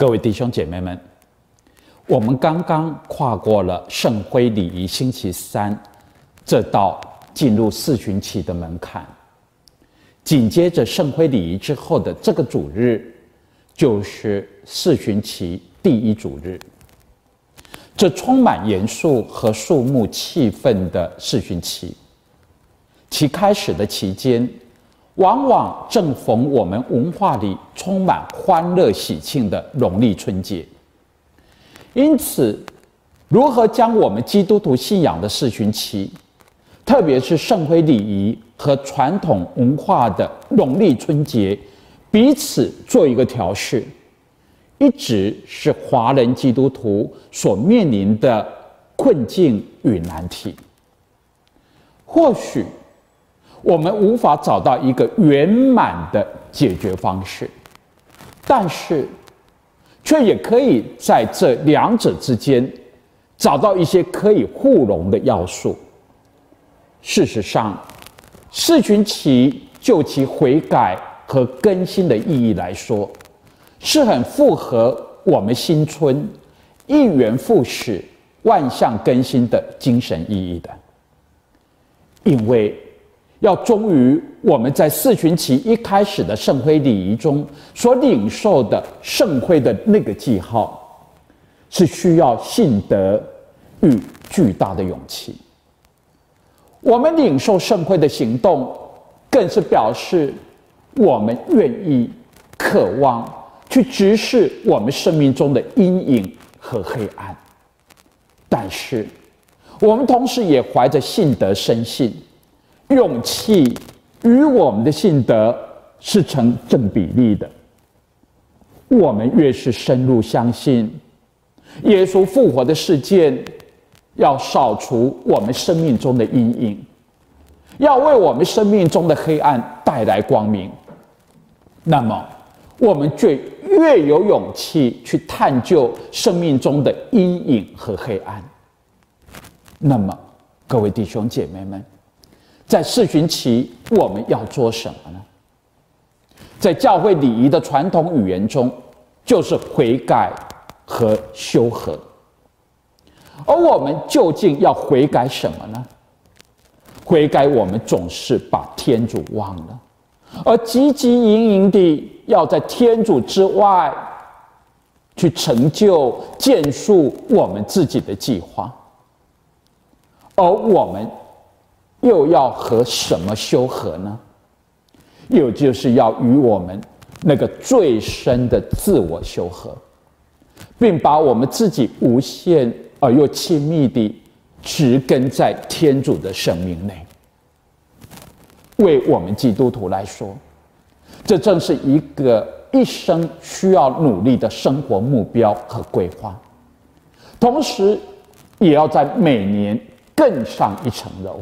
各位弟兄姐妹们，我们刚刚跨过了圣灰礼仪星期三这道进入四旬期的门槛，紧接着圣灰礼仪之后的这个主日，就是四旬期第一主日。这充满严肃和肃穆气氛的四旬期，其开始的期间，往往正逢我们文化里充满欢乐喜庆的农历春节。因此，如何将我们基督徒信仰的四旬期，特别是圣灰礼仪和传统文化的农历春节，彼此做一个调试，一直是华人基督徒所面临的困境与难题。或许我们无法找到一个圆满的解决方式，但是却也可以在这两者之间找到一些可以互融的要素。事实上，四旬期就其悔改和更新的意义来说，是很符合我们新春一元复始、万象更新的精神意义的。因为要忠于我们在四旬期一开始的圣灰礼仪中所领受的圣灰的那个记号，是需要信德与巨大的勇气。我们领受圣灰的行动，更是表示我们愿意、渴望去直视我们生命中的阴影和黑暗。但是，我们同时也怀着信德深信，勇气与我们的信德是成正比例的。我们越是深入相信耶稣复活的事件，要扫除我们生命中的阴影，要为我们生命中的黑暗带来光明，那么我们就越有勇气去探究生命中的阴影和黑暗。那么，各位弟兄姐妹们，在四旬期我们要做什么呢？在教会礼仪的传统语言中，就是悔改和修和。而我们究竟要悔改什么呢？悔改我们总是把天主忘了，而汲汲营营地要在天主之外去成就建树我们自己的计划。而我们又要和什么修和呢？又就是要与我们那个最深的自我修和，并把我们自己无限而又亲密地植根在天主的生命内。为我们基督徒来说，这正是一个一生需要努力的生活目标和规划，同时也要在每年更上一层楼。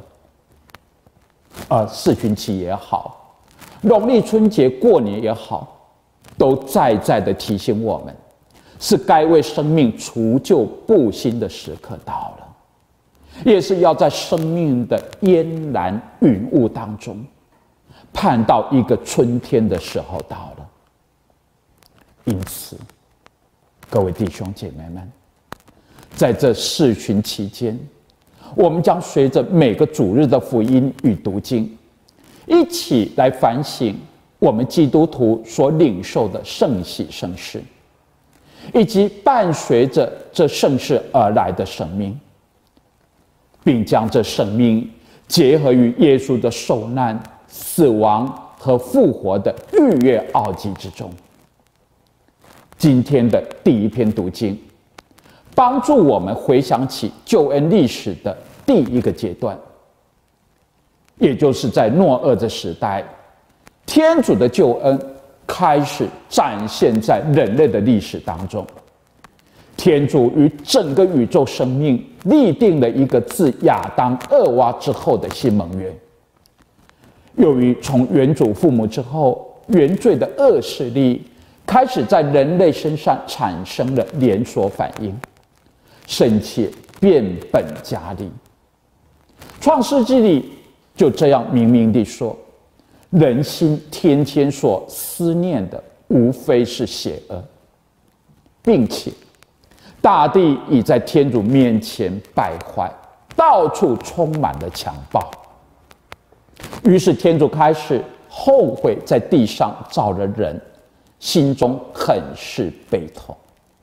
四旬期也好，农历春节过年也好，都在的提醒我们，是该为生命除旧布新的时刻到了，也是要在生命的烟岚云雾当中盼到一个春天的时候到了。因此，各位弟兄姐妹们，在这四旬期间，我们将随着每个主日的福音与读经，一起来反省我们基督徒所领受的圣喜圣事，以及伴随着这圣事而来的生命，并将这生命结合于耶稣的受难、死亡和复活的逾越奥迹之中。今天的第一篇读经，帮助我们回想起救恩历史的第一个阶段，也就是在诺厄的时代，天主的救恩开始展现在人类的历史当中。天主与整个宇宙生命立定了一个自亚当厄娃之后的新盟约。由于从原祖父母之后，原罪的恶势力开始在人类身上产生了连锁反应，甚且变本加厉。创世纪里就这样明明地说，人心天天所思念的无非是邪恶。 并且大地已在天主面前败坏，到处充满了强暴。于是天主开始后悔在地上造了人，心中很是悲痛。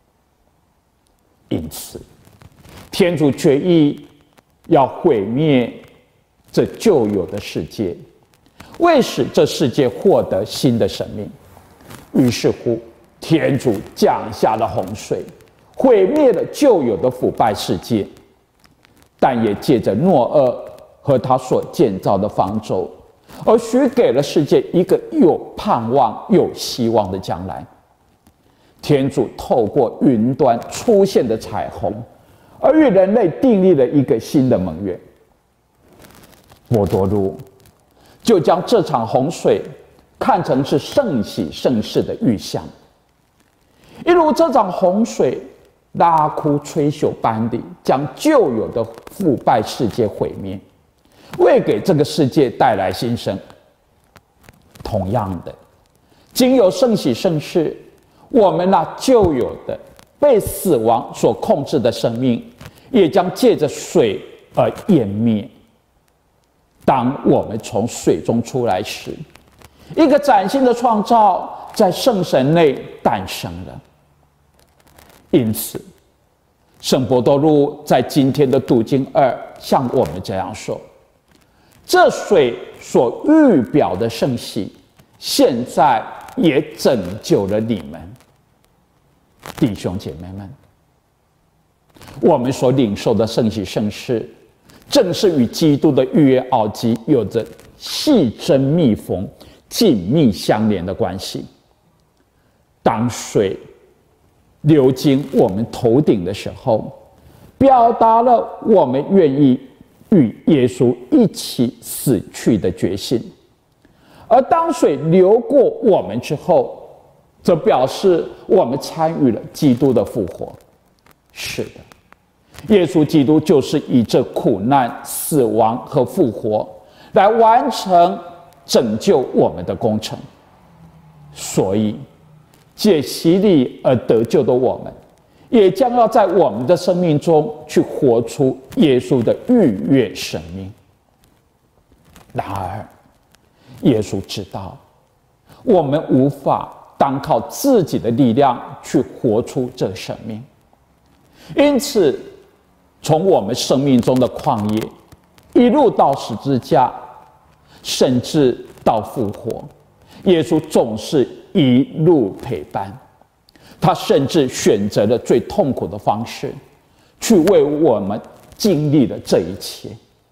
因此天主决意要毁灭这旧有的世界，为使这世界获得新的生命。于是乎天主降下了洪水，毁灭了旧有的腐败世界，但也借着诺厄和他所建造的方舟，而许给了世界一个有盼望有希望的将来。天主透过云端出现的彩虹，而与人类订立了一个新的盟约。伯多禄就将这场洪水看成是圣喜圣事的预象，一如这场洪水拉哭吹朽般地将旧有的腐败世界毁灭，为给这个世界带来新生。同样的，经由圣喜圣事，我们那旧有的被死亡所控制的生命，也将借着水而湮灭。当我们从水中出来时，一个崭新的创造在圣神内诞生了。因此圣伯多禄在今天的读经2向我们这样说：这水所预表的圣喜，现在也拯救了你们。弟兄姐妹们，我们所领受的圣喜圣事，正是与基督的逾越奥迹有着细针密缝、紧密相连的关系。当水流经我们头顶的时候，表达了我们愿意与耶稣一起死去的决心；而当水流过我们之后，则表示我们参与了基督的复活。是的，耶稣基督就是以这苦难、死亡和复活来完成拯救我们的工程。所以借洗礼而得救的我们，也将要在我们的生命中去活出耶稣的逾越生命。然而耶稣知道我们无法单靠自己的力量去活出这生命，因此从我们生命中的旷野一路到十字架，甚至到复活，耶稣总是一路陪伴。他甚至选择了最痛苦的方式，去为我们经历了这一切。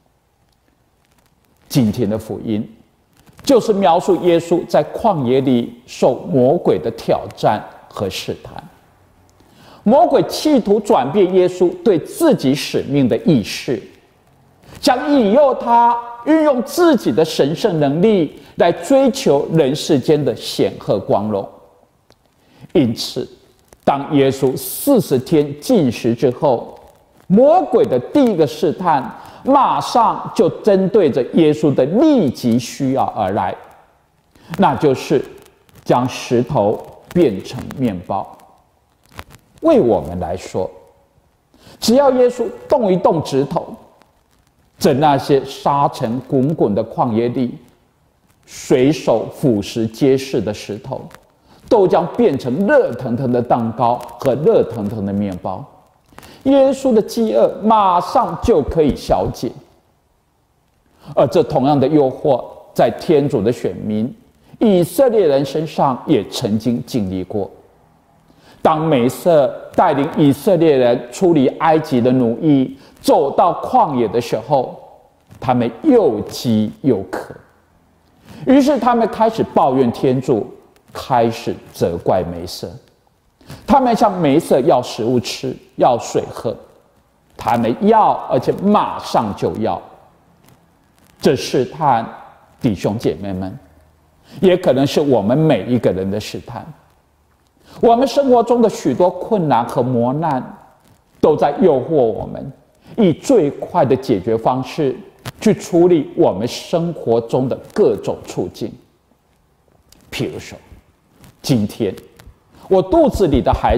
今天的福音就是描述耶稣在旷野里受魔鬼的挑战和试探。魔鬼企图转变耶稣对自己使命的意识，想引诱他运用自己的神圣能力来追求人世间的显赫光荣。因此当耶稣40天禁食之后，魔鬼的第一个试探马上就针对着耶稣的立即需要而来，那就是将石头变成面包。为我们来说，只要耶稣动一动指头，在那些沙尘滚滚的旷野里，随手腐蚀结实的石头都将变成热腾腾的蛋糕和热腾腾的面包。耶稣的饥饿马上就可以消解。而这同样的诱惑在天主的选民以色列人身上也曾经经历过。当梅瑟带领以色列人出离埃及的奴役，走到旷野的时候，他们又饥又渴，于是他们开始抱怨天主，开始责怪梅瑟。他们向梅瑟要食物吃，要水喝，他们要，而且马上就要。这试探，弟兄姐妹们，也可能是我们每一个人的试探。我们生活中的许多困难和磨难，都在诱惑我们以最快的解决方式去处理我们生活中的各种处境。譬如说，今天我肚子里的孩子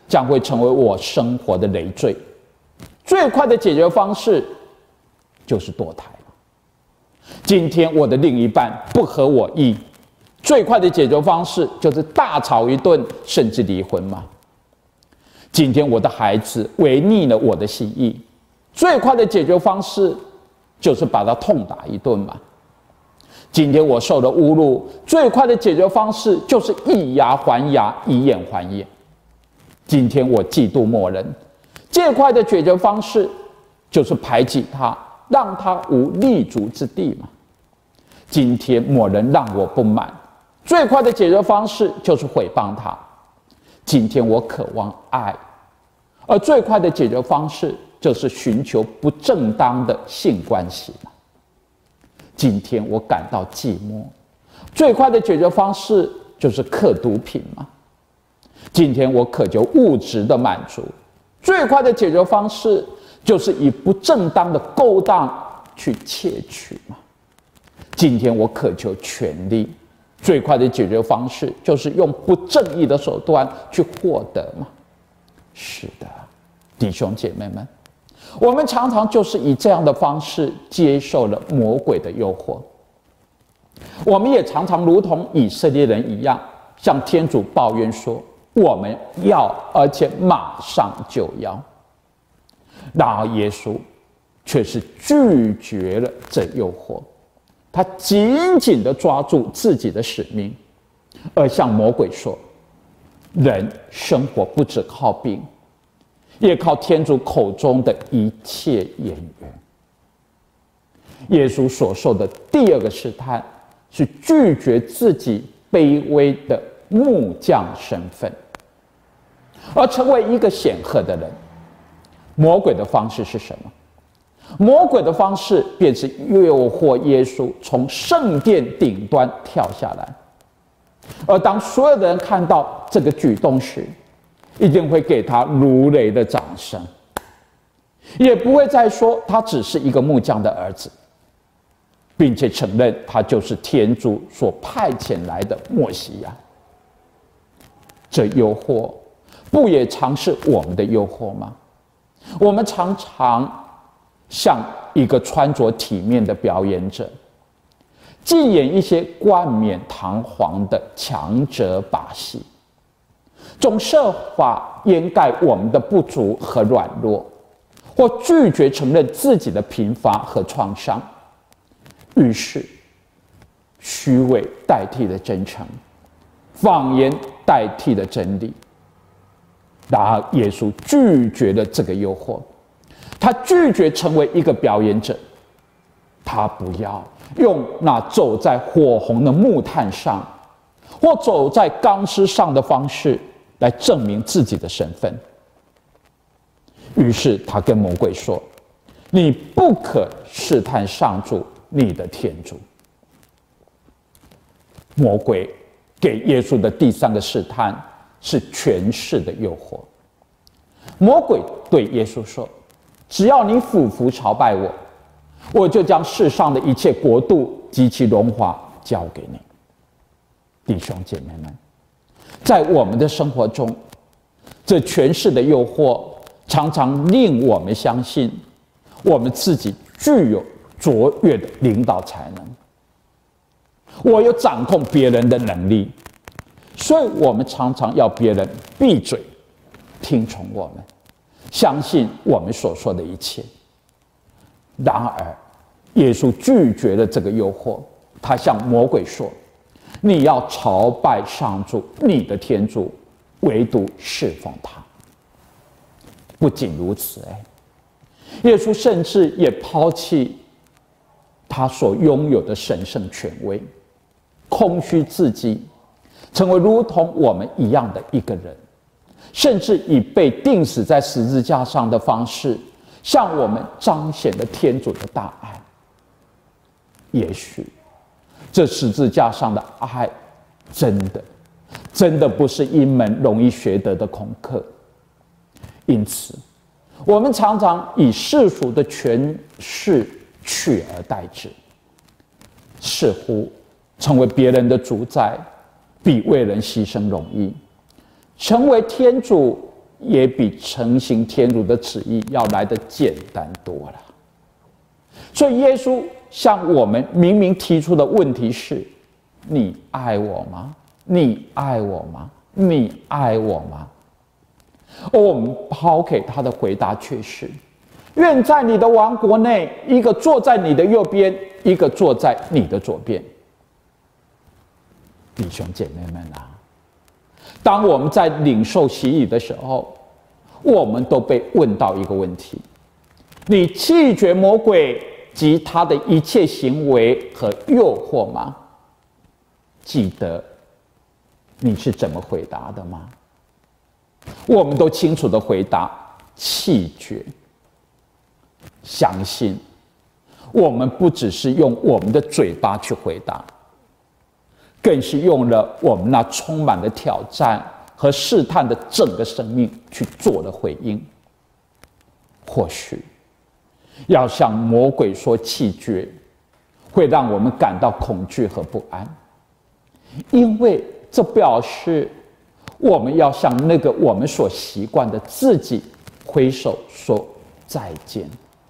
将会成为我生活的累赘。最快的解决方式就是堕胎了。今天我的另一半不合我意，最快的解决方式就是大吵一顿，甚至离婚吗？今天我的孩子违逆了我的心意，最快的解决方式就是把他痛打一顿嘛。今天我受了侮辱，最快的解决方式就是以牙还牙，以眼还眼。今天我嫉妒某人，最快的解决方式就是排挤他，让他无立足之地嘛。今天某人让我不满，最快的解决方式就是诽谤他。今天我渴望爱，而最快的解决方式就是寻求不正当的性关系嘛。今天我感到寂寞，最快的解决方式就是嗑毒品嘛。今天我渴求物质的满足，最快的解决方式就是以不正当的勾当去窃取嘛。今天我渴求权力，最快的解决方式就是用不正义的手段去获得嘛。是的，弟兄姐妹们，我们常常就是以这样的方式接受了魔鬼的诱惑。我们也常常如同以色列人一样，向天主抱怨说我们要，而且马上就要。然而耶稣却是拒绝了这诱惑，他紧紧地抓住自己的使命，而向魔鬼说，人生活不只靠饼，也靠天主口中的一切言语。耶稣所受的第二个试探是拒绝自己卑微的木匠身份，而成为一个显赫的人。魔鬼的方式是什么？魔鬼的方式便是诱惑耶稣从圣殿顶端跳下来，而当所有的人看到这个举动时，一定会给他如雷的掌声，也不会再说他只是一个木匠的儿子，并且承认他就是天主所派遣来的默西亚。这诱惑不也常是我们的诱惑吗？我们常常像一个穿着体面的表演者，竞演一些冠冕堂皇的强者把戏，总设法掩盖我们的不足和软弱，或拒绝承认自己的贫乏和创伤。于是虚伪代替了真诚，谎言代替了真理。然而耶稣拒绝了这个诱惑，他拒绝成为一个表演者，他不要用那走在火红的木炭上或走在钢丝上的方式来证明自己的身份。于是他跟魔鬼说，你不可试探上主你的天主。魔鬼给耶稣的第三个试探是权势的诱惑。魔鬼对耶稣说，只要你俯伏朝拜我，我就将世上的一切国度及其荣华交给你。弟兄姐妹们，在我们的生活中，这权势的诱惑常常令我们相信我们自己具有卓越的领导才能，我有掌控别人的能力，所以我们常常要别人闭嘴，听从我们，相信我们所说的一切。然而耶稣拒绝了这个诱惑，他向魔鬼说，你要朝拜上主你的天主，唯独侍奉他。不仅如此，耶稣甚至也抛弃他所拥有的神圣权威，空虚自己，成为如同我们一样的一个人，甚至以被钉死在十字架上的方式向我们彰显了天主的大爱。也许这十字架上的爱真的不是一门容易学得的功课。因此我们常常以世俗的权势取而代之，似乎成为别人的主宰比为人牺牲容易，成为天主也比承行天主的旨意要来得简单多了。所以耶稣向我们明明提出的问题是：你爱我吗？你爱我吗？你爱我吗？而我们抛给他的回答却是：愿在你的王国内，一个坐在你的右边，一个坐在你的左边。弟兄姐妹们啊，当我们在领受洗礼的时候，我们都被问到一个问题：你弃绝魔鬼及他的一切行为和诱惑吗？记得你是怎么回答的吗？我们都清楚地回答：弃绝。相信我们不只是用我们的嘴巴去回答，更是用了我们那充满了挑战和试探的整个生命去做了回应。或许要向魔鬼说弃绝，会让我们感到恐惧和不安，因为这表示我们要向那个我们所习惯的自己挥手说再见。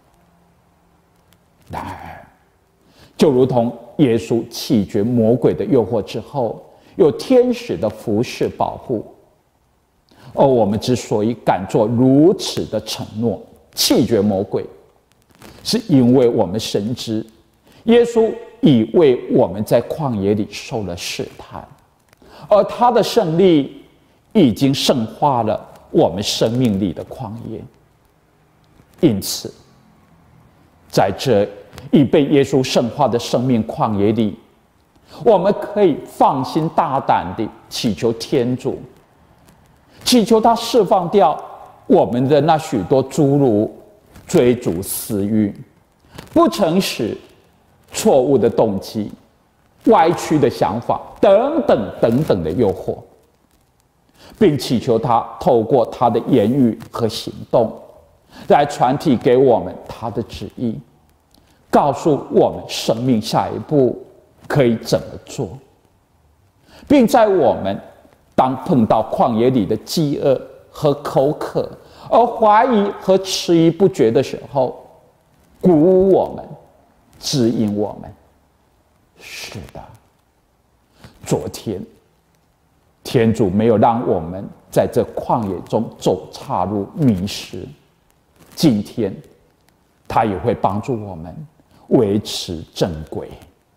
然而，就如同耶稣弃绝魔鬼的诱惑之后，有天使的服侍保护，而我们之所以敢做如此的承诺，弃绝魔鬼，是因为我们深知耶稣已为我们在旷野里受了试探，而他的胜利已经胜化了我们生命里的旷野。因此，在这已被耶稣圣化的生命旷野里，我们可以放心大胆地祈求天主，祈求他释放掉我们的那许多诸如追逐私欲、不诚实、错误的动机、歪曲的想法等等的诱惑，并祈求他透过他的言语和行动来传递给我们他的旨意，告诉我们生命下一步可以怎么做，并在我们当碰到旷野里的饥饿和口渴，而怀疑和迟疑不决的时候，鼓舞我们，指引我们。是的，昨天天主没有让我们在这旷野中走岔路迷失，今天他也会帮助我们维持正轨。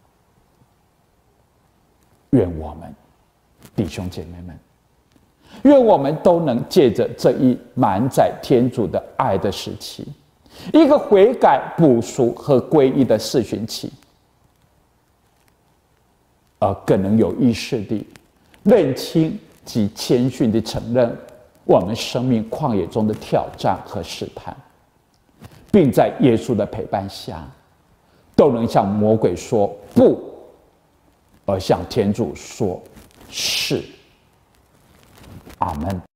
愿我们弟兄姐妹们，愿我们都能借着这一满载天主的爱的时期，一个悔改、补赎和归依的四旬期，而更能有意识地认清及谦逊地承认我们生命旷野中的挑战和试探，并在耶稣的陪伴下，都能向魔鬼说不，而向天主说是。阿们。